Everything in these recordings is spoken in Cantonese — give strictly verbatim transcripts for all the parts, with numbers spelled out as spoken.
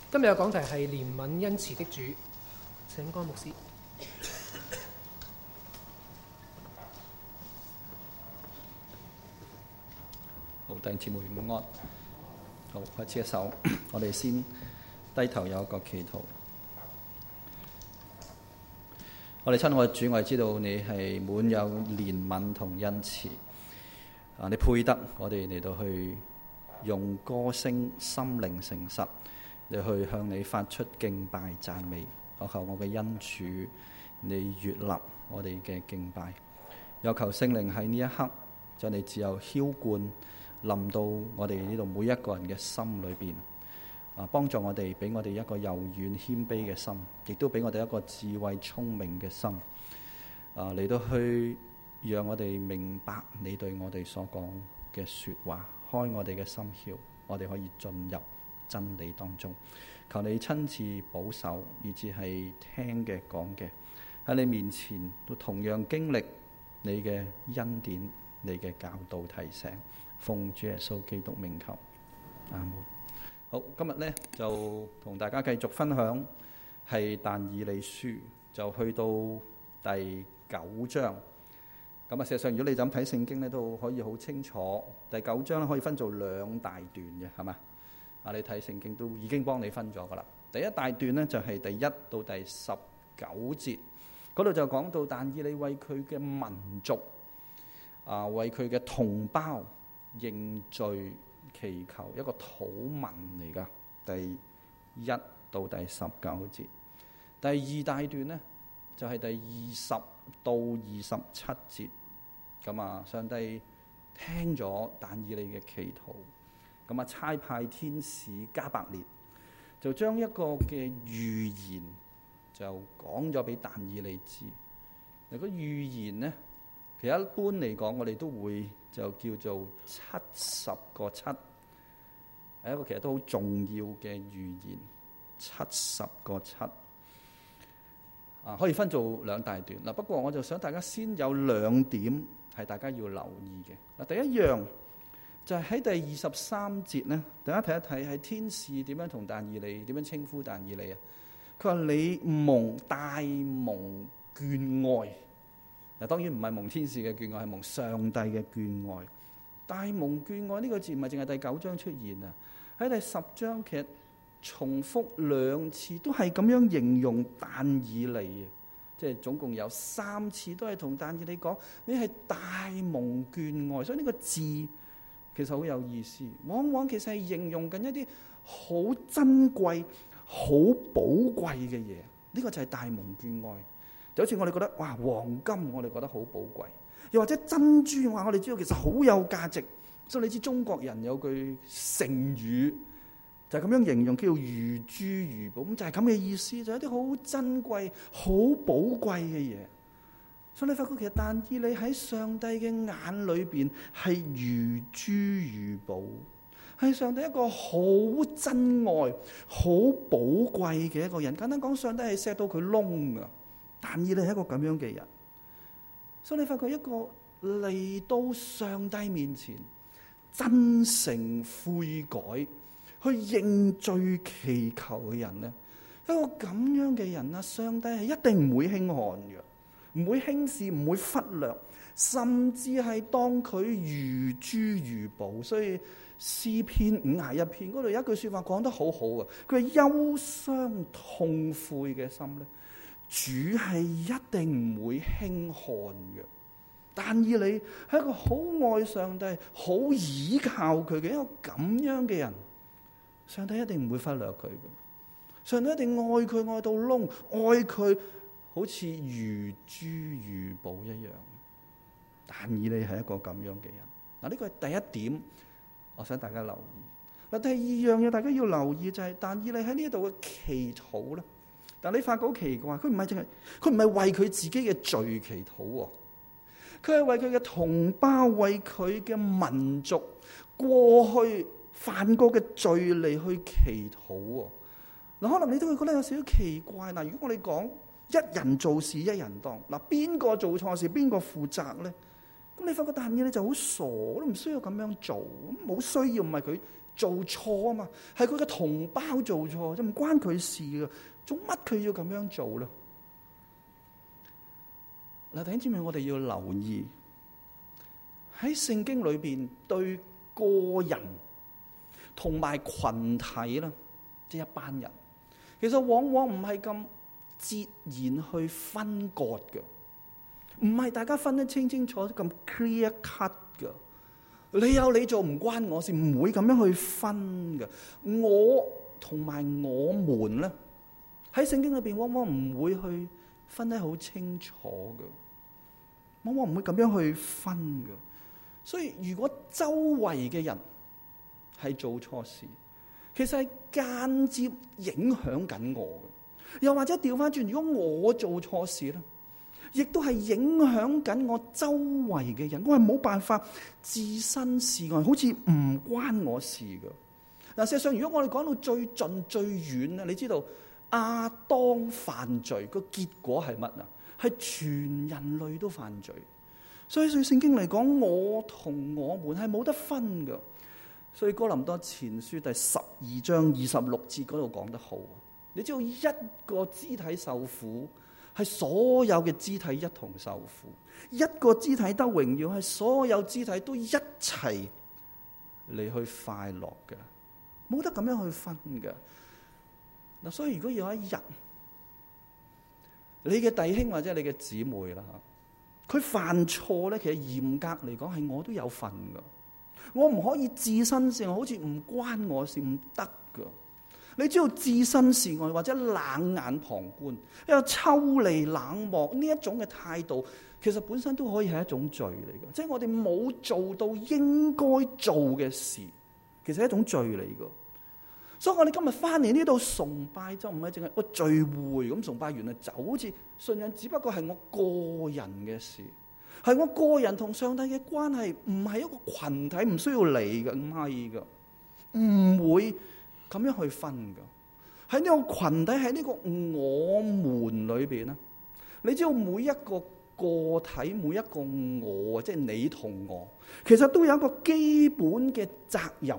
今日嘅講題係憐憫恩慈的主，請江牧師。 好，弟兄姊妹午安。好，開始一首，我哋先低頭有一個祈禱。我哋親愛嘅主，我哋知道你係滿有憐憫同恩慈啊！你配得我哋嚟到去用歌聲、心靈誠實嚟去向你發出敬拜讚美。我求我嘅恩主，你悅納我哋嘅敬拜。又求聖靈喺呢一刻，就你自由澆灌臨到我哋呢度每一個人嘅心裏邊啊，幫助我哋，俾我哋一個柔軟謙卑嘅心，亦都俾我哋一個智慧聰明嘅心啊，嚟到去讓我哋明白你對我哋所講嘅說話，開我哋嘅心竅，我哋可以進入真理當中。求你親自保守，以至係聽嘅講嘅喺你面前都同樣經歷你嘅恩典、你嘅教導提醒。奉主耶穌基督名求，阿門。好，今日呢就同大家繼續分享係但以理書，就去到第九章。咁啊，事實上如果你就咁睇聖經呢，都可以好清楚。第九章咧可以分做兩大段嘅，係嘛？啊，你睇聖經都已經幫你分咗噶啦。第一大段呢，就係第一到第十九節，嗰度就講到但以理為佢嘅民族啊，為佢嘅同胞認罪祈求，一個禱文嚟噶。第一到第十九節。第二大段呢，就係、是、第二十到二十七節。咁啊，上帝聽咗但以理嘅祈禱，咁啊差派天使加百列，就將一個嘅預言就講咗俾但以理知。嗱，個預言呢，其實一般嚟講，我哋都會就叫做七十個七，係一個其實都好重要嘅預言。七十個七啊，可以分做兩大段嗱。不過我就想大家先有兩點係大家要留意嘅嗱。第一樣就係喺第二十三節呢，大家睇一睇係天使點樣同但以理點樣稱呼但以理啊？佢話你蒙大蒙眷愛。嗱，當然唔係蒙天使嘅眷愛，係蒙上帝嘅眷愛。大蒙眷愛呢個字唔係淨係第九章出現啊，喺第十章其實重複兩次，都係咁樣形容但以理啊，即係總共有三次都係同但以理講你係大蒙眷愛。所以呢個字其實好有意思，往往其實係形容緊一啲好珍貴、好寶貴嘅嘢。呢個就係大蒙眷愛。就好似我哋覺得哇，黃金我哋覺得好寶貴，又或者珍珠，話我哋知道其實好有價值。所以你知中國人有句成語就係咁樣形容，叫做如珠如寶，咁就係咁嘅意思，就係一啲好珍貴、好寶貴嘅嘢。所以你發覺其實但以理喺上帝嘅眼裏邊係如珠如寶，係上帝一個好珍愛、好寶貴嘅一個人。簡單講，上帝係錫到佢窿噶。但以理係一個咁樣嘅人，所以你發覺一個嚟到上帝面前真誠悔改去認罪祈求嘅人咧，一個咁樣嘅人啊，上帝係一定唔會輕看嘅，唔會輕視，唔會忽略，甚至係當佢如珠如寶。所以詩篇五十一篇嗰度有一句說話講得好好啊，佢係憂傷痛悔嘅心咧，主係一定唔會輕看嘅。但以理係一個好愛上帝、好倚靠佢嘅一個咁樣嘅人，上帝一定唔會忽略佢嘅。上帝一定愛佢愛到窿，愛佢好似如珠如寶一樣。但以理係一個咁樣嘅人。嗱，呢個係第一點，我想大家留意。嗱，第二樣嘢大家要留意就係、是、但以理喺呢度嘅祈禱咧。但你發覺好奇怪，佢唔係淨係，佢唔係為佢自己嘅罪祈禱，佢係為佢嘅同胞、為佢嘅民族過去犯過嘅罪嚟去祈禱。嗱，可能你都會覺得有少少奇怪。嗱，如果我哋講一人做事一人當，嗱，邊個做錯事邊個負責咧？咁你發覺但以理就好傻，都唔需要咁樣做，冇需要，唔係佢做錯啊嘛，係佢嘅同胞做錯，就唔關佢事㗎。做乜佢要咁樣做咧？嗱，弟兄姊妹，我哋要留意喺聖經裏邊對個人同埋群體啦，即係一班人，其實往往唔係咁截然去分割嘅，唔係大家分得清清楚咁 clear cut 嘅。你有你做，唔關我事，唔會咁樣去分嘅。我同埋我們咧，喺聖經裏邊往往唔會去分得好清楚嘅，往往唔會咁樣去分嘅。所以如果周圍嘅人係做錯事，其實係間接影響緊我嘅。又或者調翻轉，如果我做錯事咧，亦都係影響緊我周圍嘅人，我係冇辦法置身事外，好似唔關我事嘅。嗱，事實上，如果我哋講到最盡最遠咧，你知道亞當犯罪個結果係乜啊？係全人類都犯罪。所以對聖經嚟講，我同我們係冇得分嘅。所以哥林多前書第十二章二十六節嗰度講得好，你知道一個肢體受苦，係所有嘅肢體一同受苦；一個肢體得榮耀，係所有肢體都一齊嚟去快樂嘅，冇得咁樣去分嘅。嗱，所以如果有一日你嘅弟兄或者你嘅姊妹啦，佢犯錯咧，其實嚴格嚟講係我都有份噶，我唔可以置身事外，好似唔關我事，唔得噶。你知道置身事外或者冷眼旁觀，一個抽離冷漠呢一種嘅態度，其實本身都可以係一種罪嚟嘅。即係我哋冇做到應該做嘅事，其實係一種罪嚟嘅。所以我哋今日翻嚟呢度崇拜，就唔係淨係個聚會咁崇拜完啊走，好似信仰只不過係我個人嘅事，係我個人同上帝嘅關係，唔係一個群體，唔需要理嘅，唔係噶，唔會咁樣去分噶。喺呢個群體，喺呢個我們裏邊咧，你知道每一個個體，每一個我，即係你同我，其實都有一個基本嘅責任，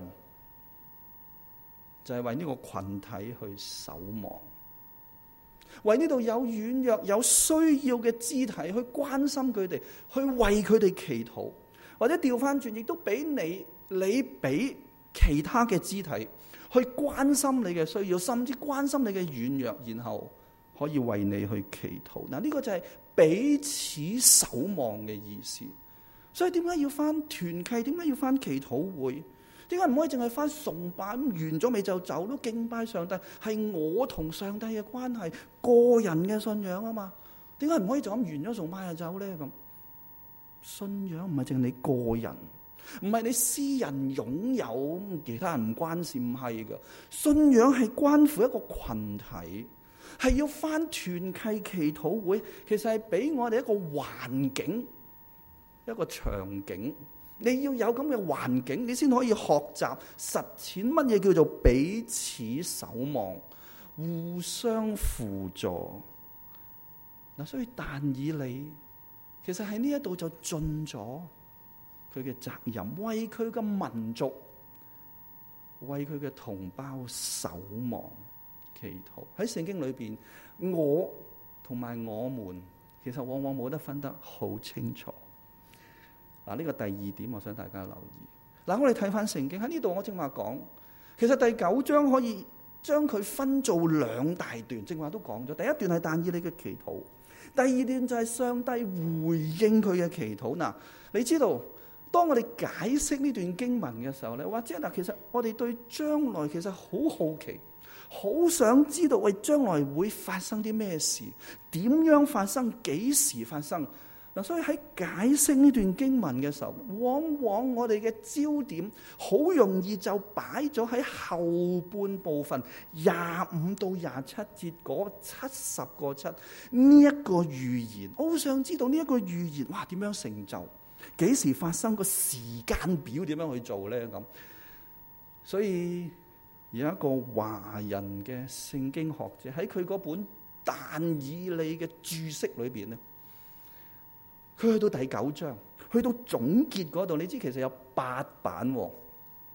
就係為呢個群體去守望，為呢度有軟弱有需要嘅肢體去關心佢哋，去為佢哋祈禱，或者調翻轉，亦都俾你你俾其他嘅肢體去關心你嘅需要，甚至關心你嘅軟弱，然後可以為你去祈禱。嗱，呢個就係彼此守望嘅意思。所以點解要翻團契？點解要翻祈禱會？點解唔可以淨係翻崇拜，咁完咗未就走？都敬拜上帝係我同上帝嘅關係，個人嘅信仰啊嘛。點解唔可以就咁完咗崇拜就走咧？咁信仰唔係淨係你個人，唔係你私人擁有，其他人唔關事，唔係噶。信仰係關乎一個群體，係要翻團契祈禱會，其實係俾我哋一個環境，一個場景。你要有咁嘅環境，你先可以學習實踐乜嘢叫做彼此守望、互相輔助。嗱，所以但以理其實喺呢一度就盡咗佢嘅責任，為佢嘅民族、為佢嘅同胞守望祈禱。喺聖經裏邊，我同埋我們其實往往冇得分得好清楚。嗱，呢個第二點，我想大家留意。嗱，我哋睇翻聖經喺呢度，我正話講，其實第九章可以將佢分做兩大段。正話都講咗，第一段係但以理嘅祈禱，第二段就係上帝回應佢嘅祈禱。嗱，你知道，當我哋解釋呢段經文嘅時候咧，或者嗱，其實我哋對將來其實好好奇，好想知道喂，將來會發生啲咩事，點樣發生，幾時發生。嗱，所以喺解釋呢段經文嘅時候，往往我哋嘅焦點好容易就擺咗喺後半部分廿五到廿七節嗰七十個七呢一個預言。我好想知道呢一個預言，哇，點樣成就？幾時發生？個時間表點樣去做咧？咁，所以有一個華人嘅聖經學者喺佢嗰本但以理嘅注釋裏邊咧。佢去到第九章，去到總結嗰度，你知其實有八版喎。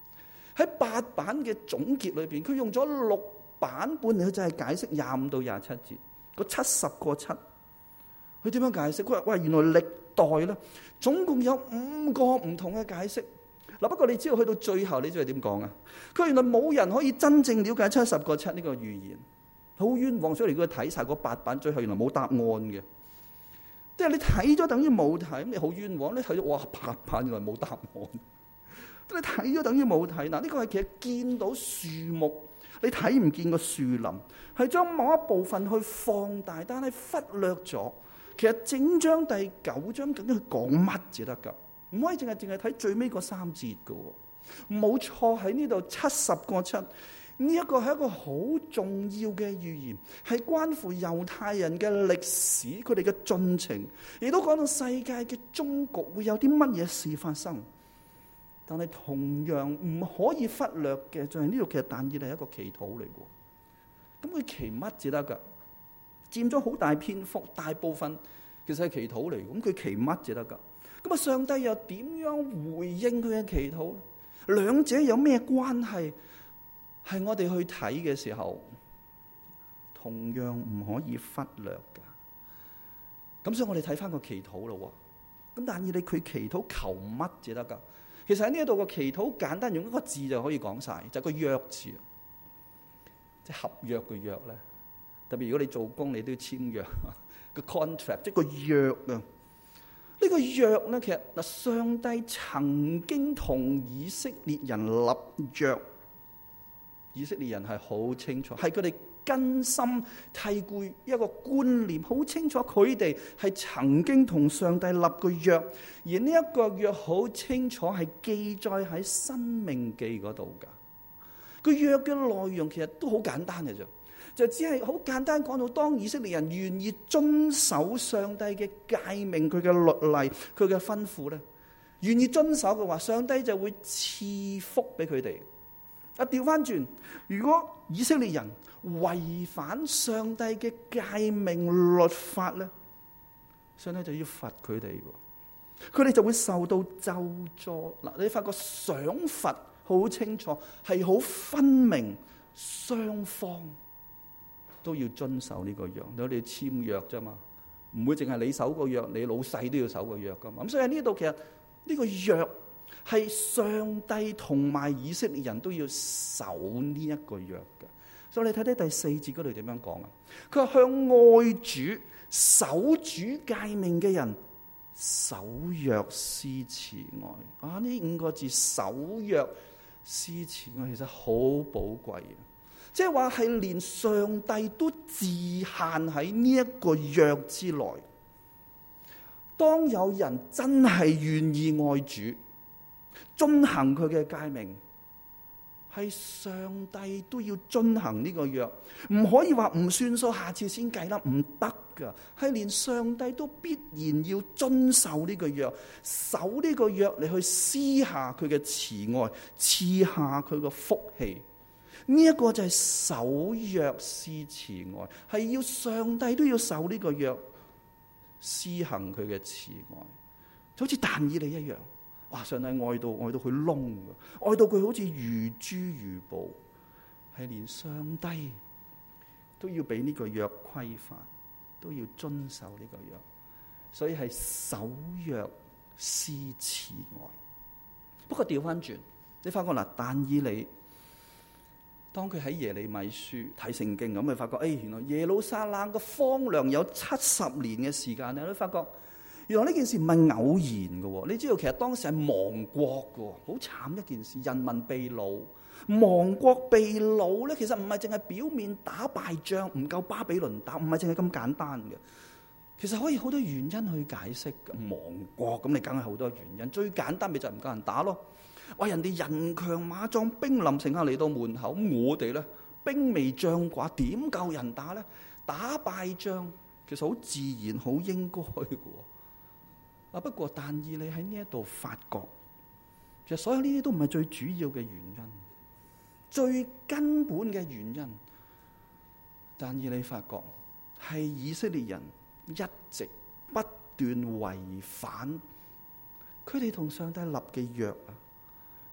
喺八版嘅總結裏邊，佢用咗六版本嚟，就係解釋廿五到廿七節個七十個七。佢點樣解釋？佢話：喂，原來歷代咧總共有五個唔同嘅解釋。嗱，不過你知道去到最後，你知道點講啊？佢原來冇人可以真正了解七十個七呢個預言，好冤枉。所以如果睇晒嗰八版，最後原來冇答案嘅。即係你睇咗等於冇睇，咁你好冤枉。你睇咗哇，八版原來冇答案。你睇咗等於冇睇。嗱，呢個係其實見到樹木，你睇唔見個樹林，係將某一部分去放大，但係忽略咗。其實整章第九章究竟佢講乜至得㗎？唔可以淨係淨係睇最尾嗰三節㗎。冇錯，喺呢度七十個七，呢一個係一個好重要嘅預言，係關乎猶太人嘅歷史，佢哋嘅進程，亦都講到世界嘅終局會有啲乜嘢事發生。但係同樣唔可以忽略嘅，就係呢度其實但以理係一個祈禱嚟嘅。咁佢祈乜至得㗎？佔咗好大篇幅，大部分其實係祈禱嚟。咁佢祈乜至得㗎？咁啊，上帝又點樣回應佢嘅祈禱？兩者有咩關係？係我哋去睇嘅時候，同樣唔可以忽略㗎。咁所以我哋睇翻個祈禱咯。咁但以理佢祈禱求乜至得㗎？其實喺呢一度個祈禱簡單用一個字就可以講晒，就係個約字，即係合約嘅約咧。特別如果你做工，你都要簽約個 contract， 即係個約啊。呢個約咧，其實嗱，上帝曾經同以色列人立約，以色列人係好清楚，係佢哋根深蒂固一個觀念，好清楚佢哋係曾經同上帝立過約，而呢一個約好清楚係記載喺申命記嗰度噶。個約嘅內容其實都好簡單嘅啫。就只係好簡單講到，當以色列人願意遵守上帝嘅誡命、佢嘅律例、佢嘅吩咐咧，願意遵守嘅話，上帝就會賜福俾佢哋。啊，調翻轉，如果以色列人違反上帝嘅誡命律法咧，上帝就要罰佢哋嘅，佢哋就會受到咒詛。嗱，你發覺賞罰好清楚，係好分明，雙方都要遵守呢個約，你哋簽約啫嘛，唔會淨係你守個約，你老細都要守個約噶嘛。咁所以喺呢度其實呢個約係上帝同埋以色列人都要守呢一個約嘅。所以你睇睇第四節嗰度點樣講啊？佢話向愛主、守主誡命嘅人，守約施慈愛。啊，呢五個字守約施慈愛其實好寶貴嘅。即係話係連上帝都自限喺呢一個約之內。當有人真係願意愛主，遵行佢嘅誡命，係上帝都要遵行呢個約，唔可以話唔算數，下次先計啦，唔得噶。係連上帝都必然要遵守呢個約，守呢個約嚟去施下佢嘅慈愛，賜下佢嘅福氣。呢一個就係守約施慈愛，係要上帝都要守呢個約，施行佢嘅慈愛，就好似但以理一樣。哇！上帝愛到愛到佢窿，愛到佢好似如珠如寶，係連上帝都要俾呢個約規範，都要遵守呢個約，所以係守約施慈愛。不過調翻轉，你發覺嗱，但以理當佢喺耶利米書睇聖經咁，咪發覺，誒，原來耶路撒冷個荒涼有七十年嘅時間咧，你發覺原來呢件事唔係偶然嘅。你知道其實當時係亡國嘅，好慘一件事，人民被擄，亡國被擄咧，其實唔係淨係表面打敗仗唔夠巴比倫打，唔係淨係咁簡單嘅。其實可以好多原因去解釋亡國，咁你梗係好多原因。最簡單咪就係唔夠人打咯。話人哋人強馬壯，兵臨城下嚟到門口，咁我哋咧兵微將寡，點夠人打咧？打敗仗其實好自然，好應該嘅。啊，不過但以理喺呢一度發覺，其實所有呢啲都唔係最主要嘅原因，最根本嘅原因，但以理發覺係以色列人一直不斷違反佢哋同上帝立嘅約啊。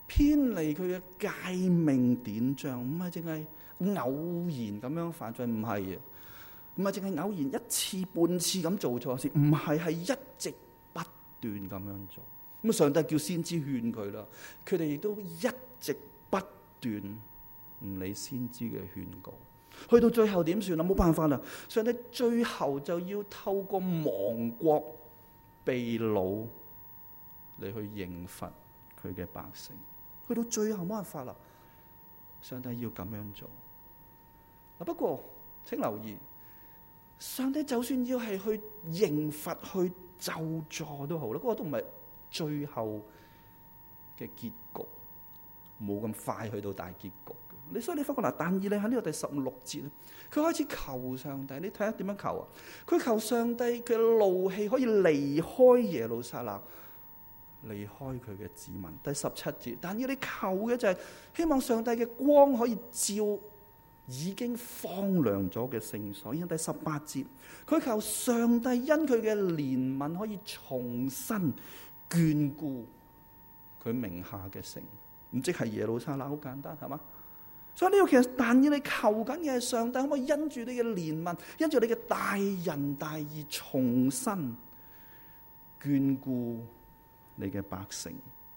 偏離佢嘅誡命典章，唔係淨係偶然咁樣犯罪，唔係啊，唔係淨係偶然一次半次咁做錯事，唔係，係一直不斷咁樣做。咁上帝叫先知勸佢啦，佢哋亦都一直不斷唔理先知嘅勸告，去到最後點算啊？冇辦法啦，上帝最後就要透過亡國被擄嚟去刑罰佢嘅百姓。去到最後冇辦法啦，上帝要咁樣做。不過請留意，上帝就算要係去刑罰、去咒詛都好啦，嗰、那個都唔係最後嘅結局，冇咁快去到大結局嘅。你所以你發覺嗱，但以理喺呢個第十六節，佢開始求上帝，你睇下點樣求啊？佢求上帝嘅怒氣可以離開耶路撒冷，離開佢嘅子民。第十七節，但以理求嘅就係希望上帝嘅光可以照已經荒涼咗嘅聖所。然後第十八節，佢求上帝因佢嘅憐憫可以重新眷顧佢名下嘅城，唔即係耶路撒冷，好簡單係嘛？所以呢個其實但以理求緊嘅係上帝可唔可以因住你嘅憐憫，因住你嘅大仁大義，重新眷顧你嘅百姓。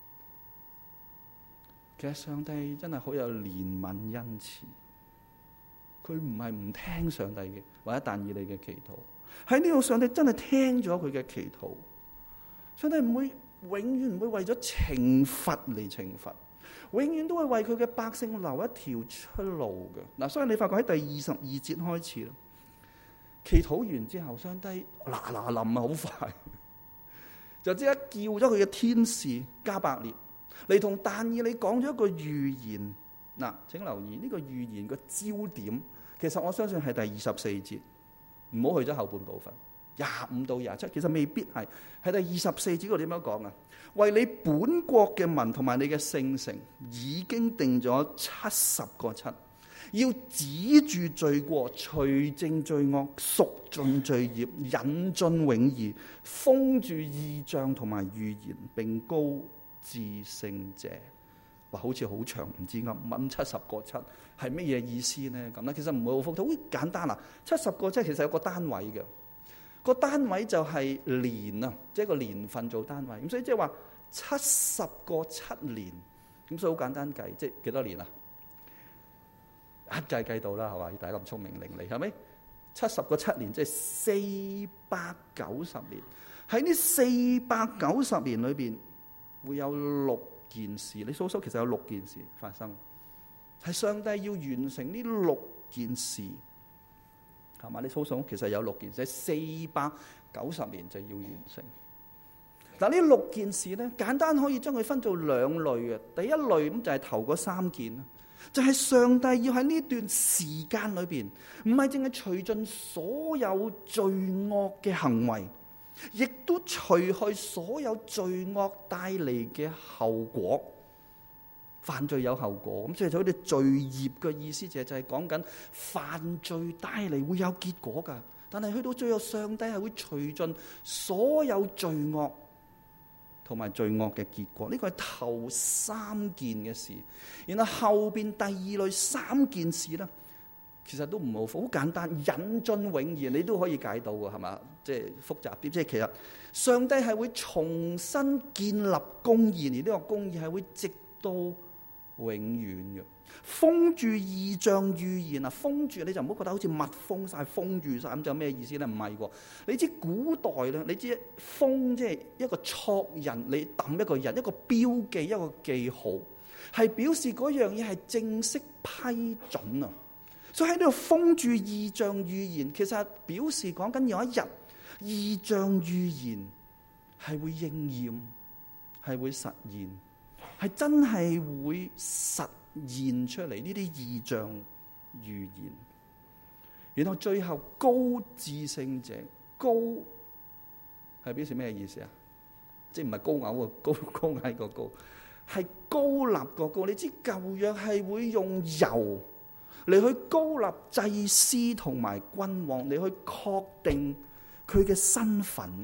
其實上帝真係好有憐憫恩慈，佢唔係唔聽上帝嘅或者但以理嘅祈禱。喺呢度上帝真係聽咗佢嘅祈禱，上帝唔會永遠唔會為咗懲罰嚟懲罰，永遠都會為佢嘅百姓留一條出路嘅。嗱，所以你發覺喺第二十二節開始啦，祈禱完之後，上帝嗱嗱臨啊，好快就即刻叫咗佢嘅天使加百列嚟同但以理講咗一個預言。嗱，請留意呢個預言個焦點，其實我相信係第二十四節，唔好去咗後半部分廿五到廿七，其實未必係，係第二十四節嗰度點樣講啊？為你本國嘅民同埋你嘅聖城已經定咗七十個七，要止住罪過，除淨罪惡，贖盡罪孽，引進永義，封住異象同埋預言，並高至聖者。哇，好似好長，唔知噏乜七十個七係乜嘢意思呢？咁咧其實唔係好複雜，好簡單啦。七十個七其實有個單位嘅，個單位就係年啊，即係個年份做單位。咁所以即係話七十個七年，咁所以好簡單計，即係幾多年啊？一計計到啦，係嘛？大家咁聰明伶俐，係咪？七十個七年即係四百九十年。喺呢四百九十年裏邊，會有六件事，你數數，其實有六件事發生，係上帝要完成呢六件事，係嘛？你數數，其實有六件事，四百九十年就要完成。嗱，呢六件事咧，簡單可以將佢分做兩類嘅。第一類咁就係頭嗰三件，就係上帝要喺呢段時間裏邊，唔係淨係除盡所有罪惡嘅行為，亦都除去所有罪惡帶嚟嘅後果。犯罪有後果，咁即係就好似罪孽嘅意思，就係就係講緊犯罪帶嚟會有結果噶。但係去到最後，上帝係會除盡所有罪惡同埋罪惡嘅結果。呢個係頭三件嘅事，然後後邊第二類三件事咧，其實都唔好好簡單，引進永義你都可以解到嘅，係嘛？即係複雜啲，即係其實上帝係會重新建立公義，而呢個公義係會直到永遠嘅。封住異象預言啊，封住你就唔好覺得好似密封晒、封住晒咁，就咩意思咧？唔係喎，你知古代咧，你知封即係一個戳印，你抌一個印，一個標記，一個記號，係表示嗰樣嘢係正式批准啊。所以喺呢度封住異象預言，其實表示講緊有一日異象預言係會應驗，係會實現，係真係會實現出嚟呢啲異象預言。然後最後高至聖者，高係表示咩意思啊？即係唔係高偶啊，高高矮個高，係高立個高。你知舊約係會用油嚟去高立祭司同埋君王，嚟去確定佢嘅身份噶。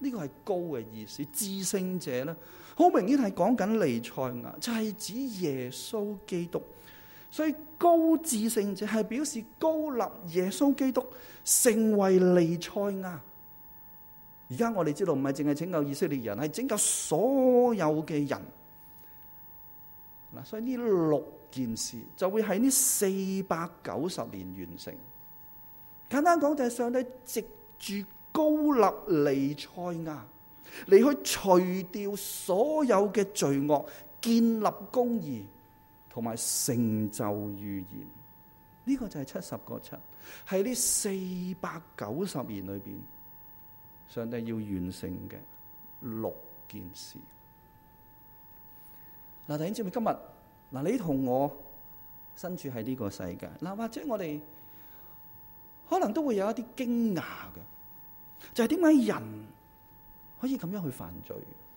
呢個係高嘅意思。至聖者咧，好明顯係講緊彌賽亞，就係指耶穌基督。所以高至聖者係表示高立耶穌基督成為彌賽亞。而家我哋知道唔係淨係拯救以色列人，係拯救所有嘅人。嗱，所以呢六件事就會喺呢四百九十年完成。簡單講就係上帝藉住高立彌賽亞嚟去除掉所有嘅罪惡，建立公義，同埋成就預言。呢、這個就係七十個七，喺呢四百九十年裏邊，上帝要完成嘅六件事。嗱，弟兄姊妹，今日嗱，你同我身處喺呢個世界，嗱，或者我哋可能都會有一啲驚訝嘅，就係點解人可以咁樣去犯罪？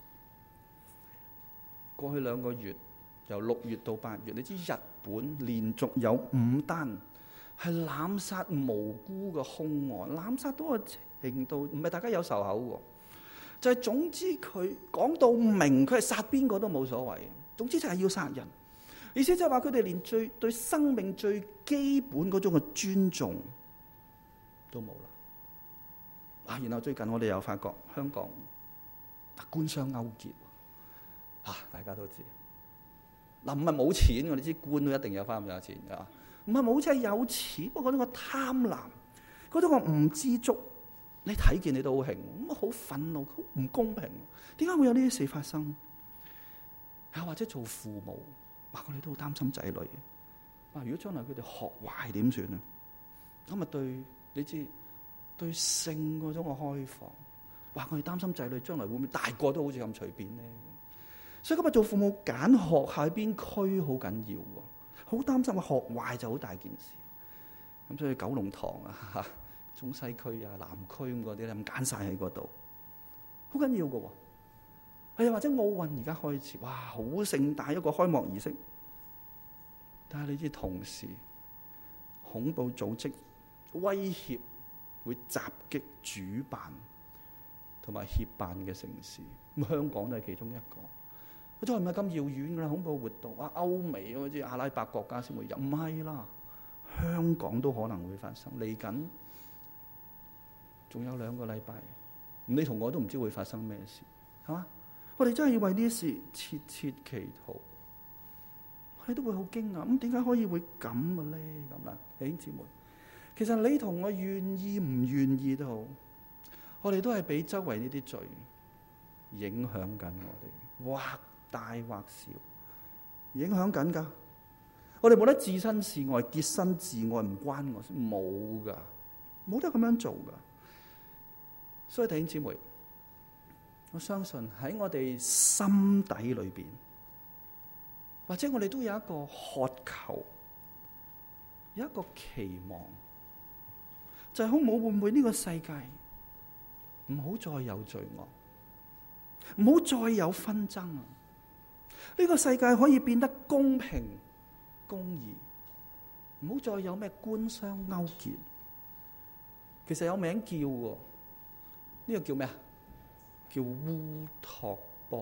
過去兩個月，由六月到八月，你知日本連續有五單係濫殺無辜嘅兇案，濫殺到個程度，唔係大家有仇口喎，就係、是、總之佢講到明，佢係殺邊個都冇所謂。總之就係要殺人，而且就係話佢哋連最對生命最基本嗰種嘅尊重都冇啦。啊，然後最近我哋又發覺香港官商勾結，啊，大家都知。嗱，唔係冇錢，我哋知官都一定有翻咁有錢㗎。唔係冇錢，係有錢，不過嗰種個貪婪，嗰種個唔知足，你睇見你都好興，咁好憤怒，好唔公平。點解會有呢啲事發生？啊，或者做父母，哇！我哋都好擔心仔女。哇！如果將來佢哋學壞點算啊？咁啊，對你知對性嗰種嘅開放，哇！我哋擔心仔女將來會唔會大個都好似咁隨便咧？所以今日做父母揀學校喺邊區好緊要喎，好擔心啊！學壞就好大件事。咁所以九龍塘啊、中西區啊、南區咁嗰啲咧，咁揀晒喺嗰度，好緊要嘅喎。係啊，或者奧運而家開始，哇，好盛大一個開幕儀式。但係你知同時恐怖組織威脅會襲擊主辦同埋協辦嘅城市，咁香港都係其中一個。佢都係唔係咁遙遠㗎啦？恐怖活動啊，歐美嗰啲阿拉伯國家先會有，唔係啦，香港都可能會發生。嚟緊仲有兩個禮拜，你同我都唔知會發生咩事，係嘛？我哋真係要為呢啲事切切祈禱，我哋都會好驚訝。咁點解可以會咁嘅咧？咁啦，弟兄姊妹，其實你同我願意唔願意都好，我哋都係俾周圍呢啲罪影響緊我哋，或大或小，影響緊㗎。我哋冇得置身事外，潔身自愛，唔關我事，冇㗎，冇得咁樣做㗎。所以弟兄姊妹，我相信喺我哋心底裏邊，或者我哋都有一個渴求，有一個期望，就係好唔好？會唔會呢個世界唔好再有罪惡，唔好再有紛爭啊？呢個世界可以變得公平公義，唔好再有咩官商勾結。其實有名叫喎，呢個叫咩啊？叫烏托邦，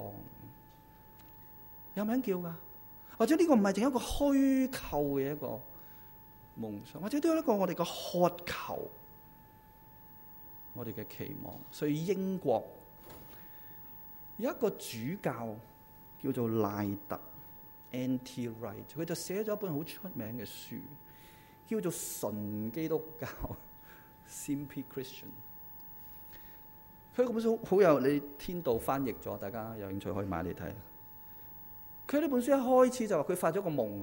有名叫噶。或者呢個唔係淨係一個虛構嘅一個夢想，或者都有一個我哋嘅渴求，我哋嘅期望。所以英國有一個主教叫做賴特 N T Wright， 佢就寫咗一本好出名嘅書，叫做《純基督教》（Simply Christian）。佢嗰本書好有，你天道翻譯咗，大家有興趣可以買嚟睇。佢呢本書一開始就話佢發咗個夢，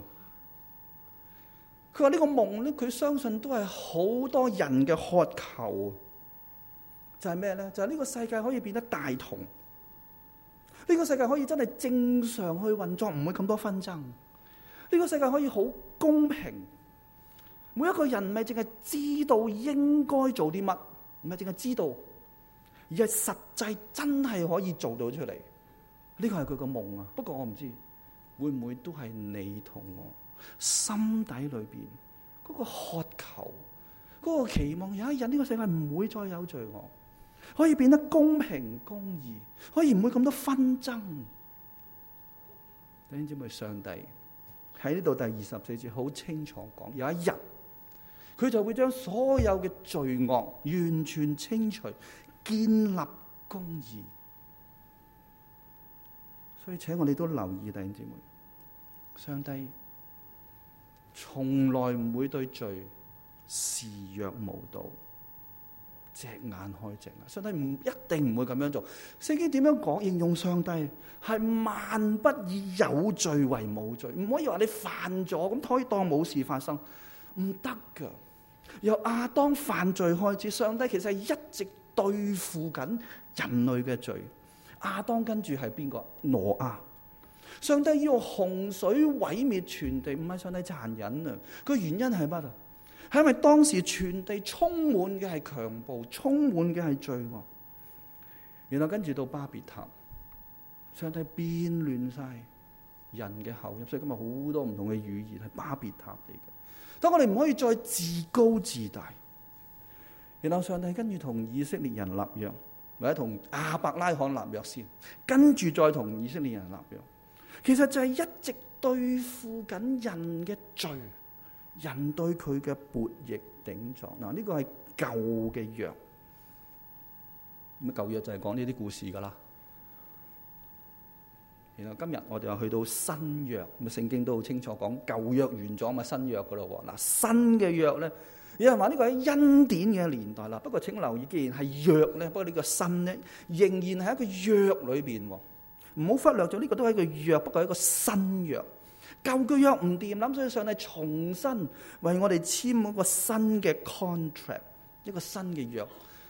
佢話呢個夢咧，佢相信都係好多人嘅渴求，就係咩咧？就係呢個世界可以變得大同，呢個世界可以真係正常去運作，唔會咁多紛爭。呢個世界可以好公平，每一個人唔係淨係知道應該做啲乜，唔係淨係知道。而係實際真係可以做到出嚟，呢個係佢個夢啊！不過我唔知會唔會都係你同我心底裏邊嗰個渴求、嗰個期望，有一日呢個世界唔會再有罪惡， 可以變得公平公義，可以唔會咁多紛爭。弟兄姊妹，上帝喺呢度第二十四節好清楚講，有一日佢就會將所有嘅罪惡完全清除，建立公義。所以請我哋都留意，弟兄姊妹，上帝從來唔會對罪視若無睹，隻眼開隻眼。上帝唔一定唔會咁樣做。聖經點樣講？形容上帝係萬不以有罪為冇罪，唔可以話你犯咗咁可以當冇事發生，唔得噶。由亞當犯罪開始，上帝其實係一直對付緊人類嘅罪。亞當跟住係邊個？挪亞。上帝要用洪水毀滅全地，唔係上帝殘忍啊！個原因係乜啊？係因為當時全地充滿嘅係強暴，充滿嘅係罪惡。然後跟住到巴別塔，上帝變亂晒人嘅口音，所以今日好多唔同嘅語言係巴別塔嚟嘅。但我哋唔可以再自高自大。然後上帝跟住同以色列人立約，或者同亞伯拉罕立約先，跟住再同以色列人立約。其實就係一直對付緊人嘅罪，人對佢嘅悖逆頂撞。嗱，呢個係舊嘅約。咁舊約就係講呢啲故事噶啦。然後今日我哋又去到新約，咁聖經都好清楚講舊約完咗嘛，新約噶咯。嗱，新嘅約咧，有人話呢個係恩典嘅年代啦。不過請留意，既然係約咧，不過呢個新咧仍然係一個約裏邊。唔好忽略咗呢個都係一個約，不過係一個新約。舊嘅約唔掂，諗所以上帝重新為我哋簽一個新嘅 contract， 一個新嘅約。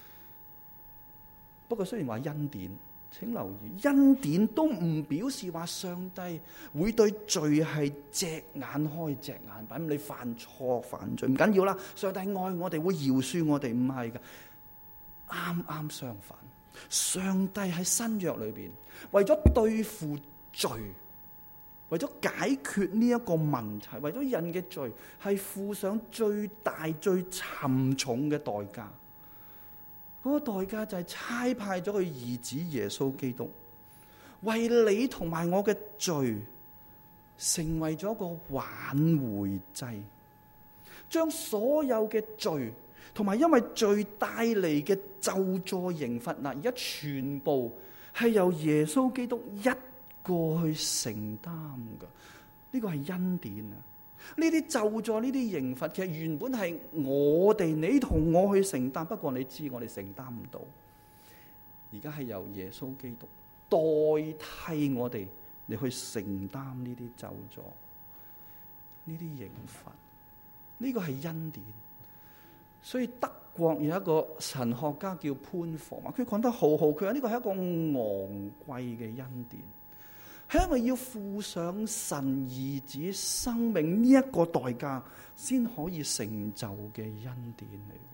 不過雖然話恩典，請留意，恩典都唔表示話上帝會對罪係隻眼開隻眼閉。咁你犯錯犯罪唔緊要啦，上帝愛我哋會饒恕我哋，唔係噶，啱啱相反。上帝喺新約裏邊，為咗對付罪，為咗解決呢一個問題，為咗人嘅罪，係付上最大最沉重嘅代價。嗰個代價就係差派咗佢兒子耶穌基督，為你同埋我嘅罪，成為咗個挽回祭，將所有嘅罪同埋因為罪帶嚟嘅咒詛刑罰，嗱，而家全部係由耶穌基督一個去承擔噶。呢個係恩典啊！呢啲咒詛、呢啲刑罰，其實原本係我哋你同我去承擔，不過你知我哋承擔唔到。而家係由耶穌基督代替我哋，你去承擔呢啲咒詛、呢啲刑罰。呢個係恩典。所以德國有一個神學家叫潘霍，佢講得好好，佢話呢個係一個昂貴嘅恩典，係因為要付上神兒子生命呢一個代價，先可以成就嘅恩典嚟嘅，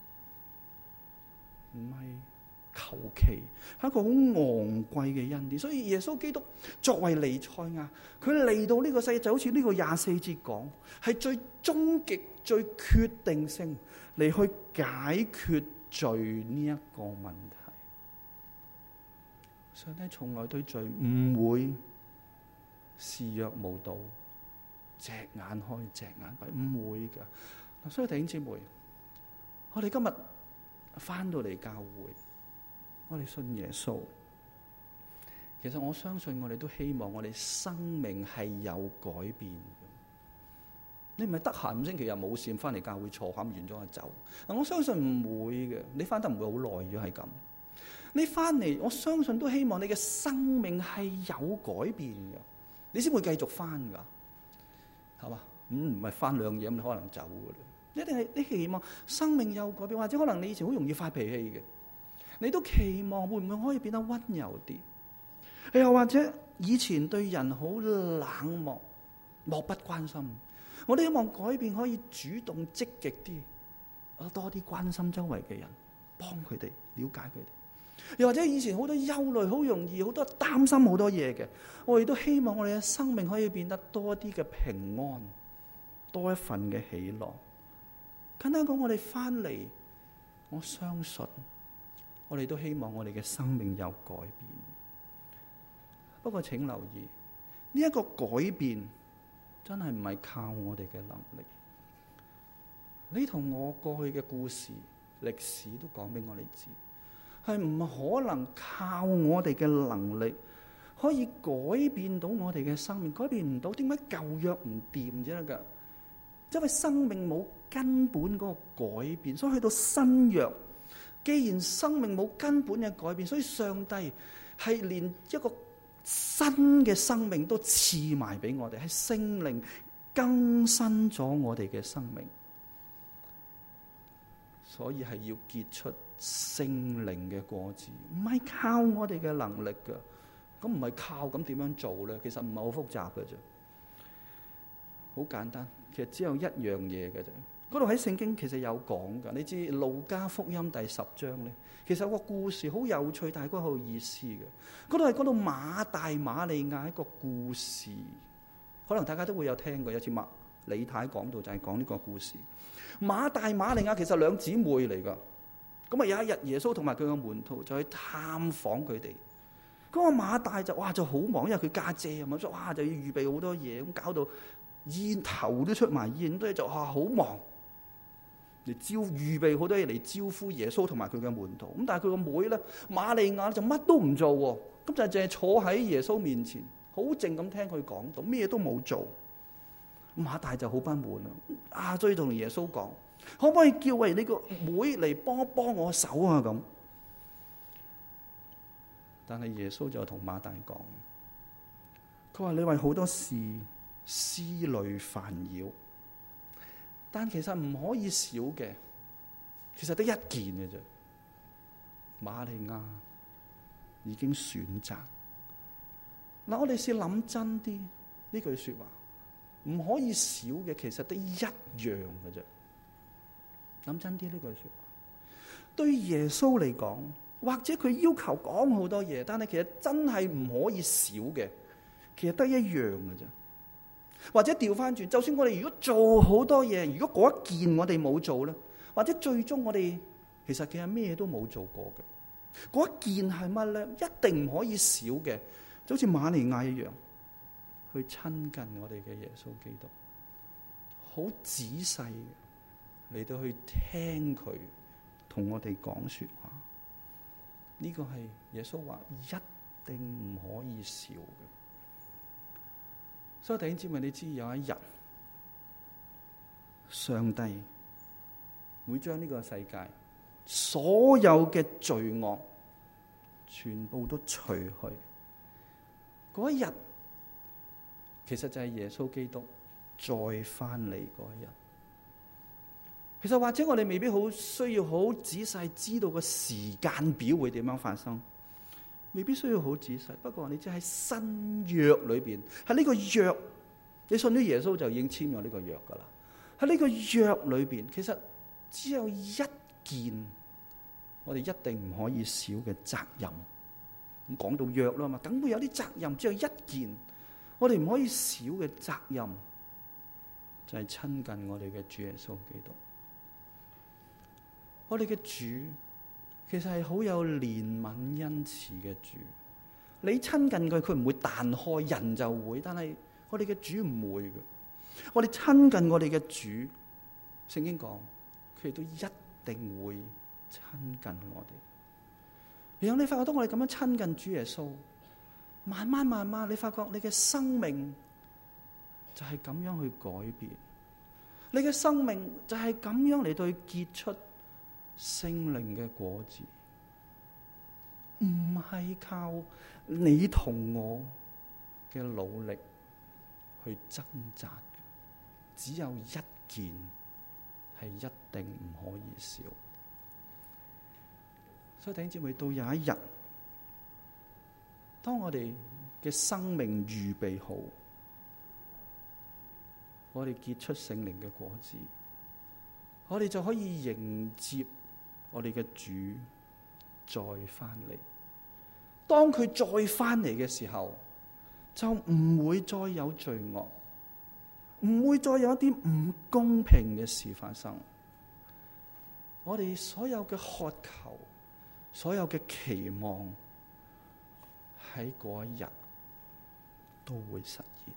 唔係求其，係一個好昂貴嘅恩典。所以耶穌基督作為彌賽亞，佢嚟到呢個世界就好似呢個廿四節講，係最終極、最決定性嚟去解決罪呢一個問題。上帝從來對罪唔會視若無睹，隻眼開隻眼閉，唔會噶。所以弟兄姊妹，我哋今日翻到嚟教會，我哋信耶穌。其實我相信我哋都希望我哋生命係有改變嘅。你唔係得閒五星期日冇事翻嚟教會坐下完咗就走。嗱，我相信唔會嘅。你翻得唔會好耐，如果係咁。你翻嚟，我相信都希望你嘅生命係有改變嘅，你先會繼續翻噶，係嘛？咁唔係翻兩嘢咁，你可能走噶啦。一定係你期望生命有改變，或者可能你以前好容易發脾氣嘅，你都期望會唔會可以變得溫柔啲？又或者以前對人好冷漠、漠不關心。我哋希望改變，可以主動積極啲，多啲關心周圍嘅人，幫佢哋，了解佢哋。又或者以前好多憂慮，好容易好多擔心好多嘢嘅，我哋都希望我哋嘅生命可以變得多啲嘅平安，多一份嘅喜樂。簡單講，我哋翻嚟，我相信我哋都希望我哋嘅生命有改變。不過請留意，呢一個改變真係唔係靠我哋嘅能力。你同我過去嘅故事、歷史都講俾我哋知，係唔可能靠我哋嘅能力可以改變到我哋嘅生命，改變唔到。點解舊約唔掂啫？噶，因為生命冇根本嗰個改變，所以去到新約，既然生命冇根本嘅改變，所以上帝係連一個新嘅生命都賜埋俾我哋，係聖靈更新咗我哋嘅生命。所以係要結出聖靈嘅果子，唔係靠我哋嘅能力噶。咁唔係靠，咁點樣做咧？其實唔係好複雜嘅啫，好簡單。其實只有一樣嘢嘅啫。嗰度喺聖經其實有講噶。你知路加福音第十章咧，其實有個故事好有趣，但係嗰個好有意思嘅。嗰度係講到馬大馬利亞一個故事，可能大家都會有聽過。有次麥李太講到就係講呢個故事。馬大馬利亞其實兩姊妹嚟噶。咁啊有一日耶穌同埋佢嘅門徒就去探訪佢哋。嗰個馬大就哇就好忙，因為佢家姐啊嘛，所以哇就要預備好多嘢，咁搞到煙頭都出埋煙，都就哇好忙嚟招預備好多嘢嚟招呼耶穌同埋佢嘅門徒。咁但係佢個妹咧瑪利亞就乜都唔做喎，咁就淨係坐喺耶穌面前，好靜咁聽佢講道，咩都冇做。馬大就好不滿啦，啊所以同耶穌講，可唔可以叫喂你個妹嚟幫幫我手啊咁？但係耶穌就同馬大講，佢話你為好多事思慮煩擾，但其實唔可以少嘅，其實得一件嘅啫。瑪利亞已經選擇。嗱，我哋試諗真啲呢句說話，唔可以少嘅，其實得一樣嘅啫。諗真啲呢句說話，對耶穌嚟講。或者佢要求講好多嘢，但係其實真係唔可以少嘅，其實得一樣嘅啫。或者調翻轉，就算我哋如果做好多嘢，如果嗰一件我哋冇做咧，或者最終我哋其實其實咩都冇做過嘅，嗰一件係乜咧？一定唔可以少嘅，就好似瑪利亞一樣，去親近我哋嘅耶穌基督，好仔細嚟到去聽佢同我哋講說話。呢個係耶穌話一定唔可以少嘅。所以弟兄姊妹，你知有一日上帝會將呢個世界所有嘅罪惡全部都除去。嗰一日其實就係耶穌基督再翻嚟嗰一日。其實或者我哋未必好需要好仔細知道個時間表會點樣發生，未必需要好仔細。不過你知喺新約裏邊，喺呢個約，你信咗耶穌就已經簽咗呢個約噶啦。喺呢個約裏邊，其實只有一件我哋一定唔可以少嘅責任。咁講到約啦嘛，梗會有啲責任，只有一件我哋唔可以少嘅責任，就係親近我哋嘅主耶穌基督。我哋嘅主其實係好有憐憫恩慈嘅主，你親近佢，佢唔會彈開，人就會，但係我哋嘅主唔會嘅。我哋親近我哋嘅主，聖經講佢哋都一定會親近我哋。然後你發覺當我哋咁樣親近主耶穌，慢慢慢慢，你發覺你嘅生命就係咁樣去改變，你嘅生命就係咁樣嚟到去結出聖靈嘅果子，唔係靠你同我嘅努力去掙扎，只有一件係一定唔可以少。所以弟兄姊妹，到有一日，當我哋嘅生命預備好，我哋結出聖靈嘅果子，我哋就可以迎接我哋嘅主再翻嚟。當佢再翻嚟嘅時候，就唔會再有罪惡，唔會再有一啲唔公平嘅事發生。我哋所有嘅渴求， 所有嘅期望喺嗰一日都會實現。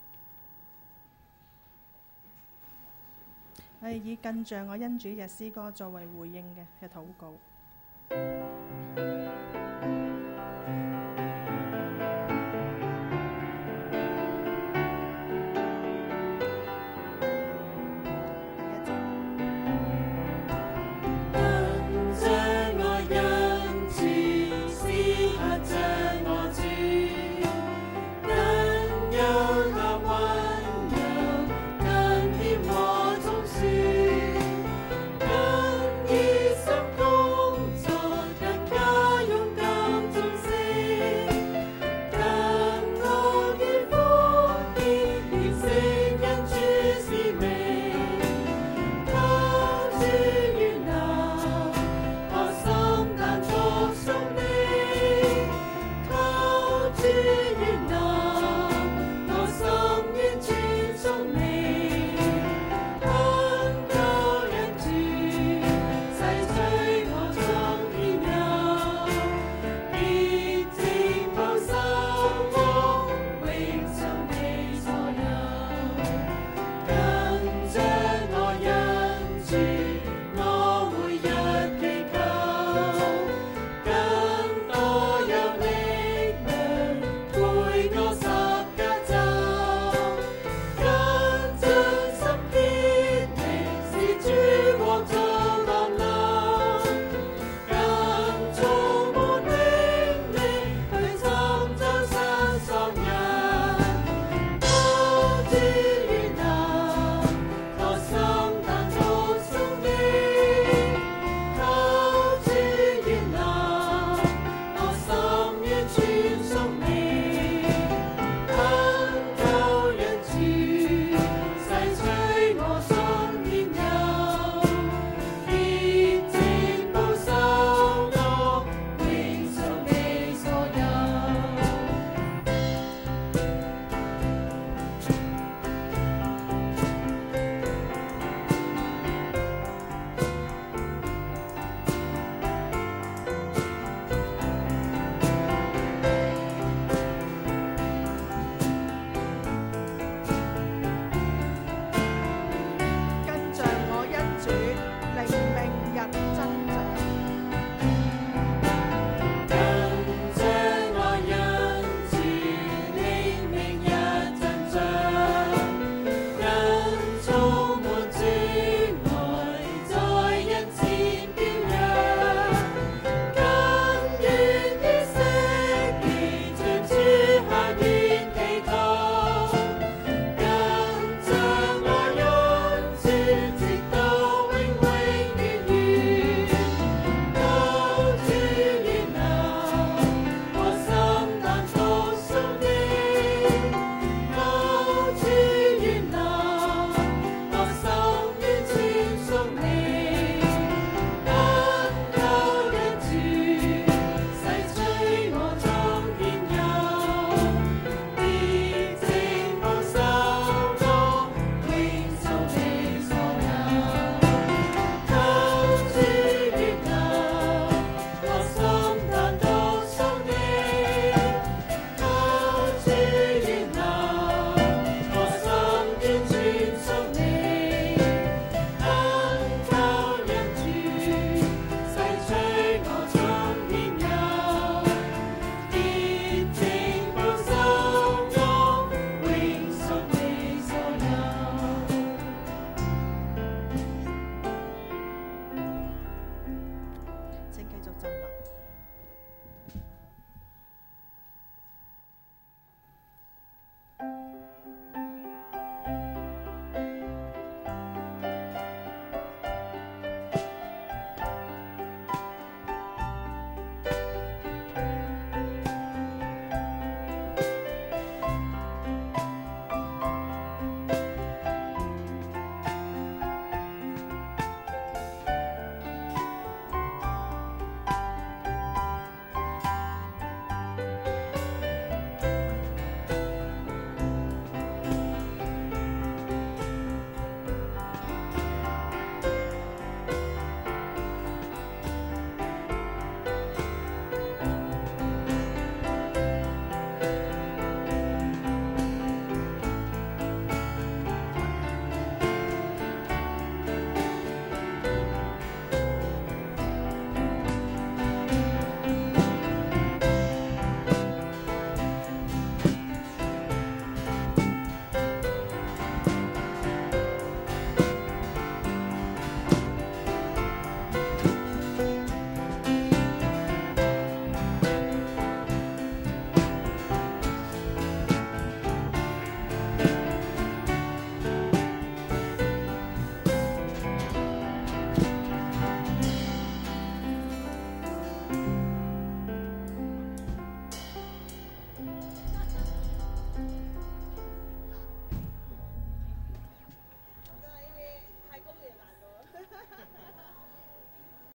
我哋以更像我恩主嘅詩歌作為回應嘅嘅禱告。